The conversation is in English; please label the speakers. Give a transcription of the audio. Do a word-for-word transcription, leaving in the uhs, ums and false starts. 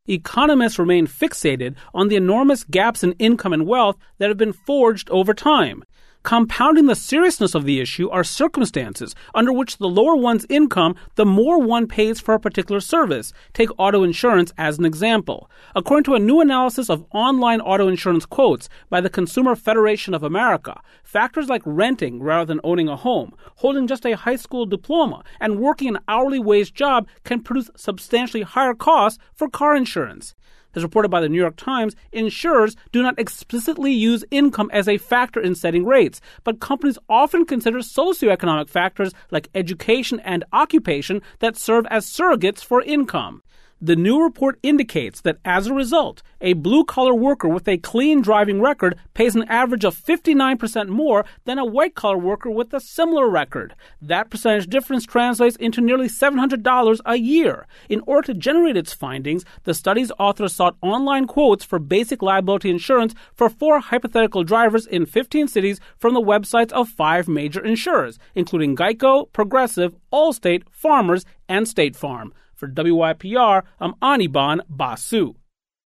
Speaker 1: Economists remain fixated on the enormous gaps in income and wealth that have been forged over time. Compounding the seriousness of the issue are circumstances under which the lower one's income, the more one pays for a particular service. Take auto insurance as an example. According to a new analysis of online auto insurance quotes by the Consumer Federation of America, factors like renting rather than owning a home, holding just a high school diploma, and working an hourly wage job can produce substantially higher costs for car insurance. As reported by the New York Times, insurers do not explicitly use income as a factor in setting rates, but companies often consider socioeconomic factors like education and occupation that serve as surrogates for income. The new report indicates that as a result, a blue-collar worker with a clean driving record pays an average of fifty-nine percent more than a white-collar worker with a similar record. That percentage difference translates into nearly seven hundred dollars a year. In order to generate its findings, the study's authors sought online quotes for basic liability insurance for four hypothetical drivers in fifteen cities from the websites of five major insurers, including Geico, Progressive, Allstate, Farmers, and State Farm. For W Y P R, I'm Anirban Basu.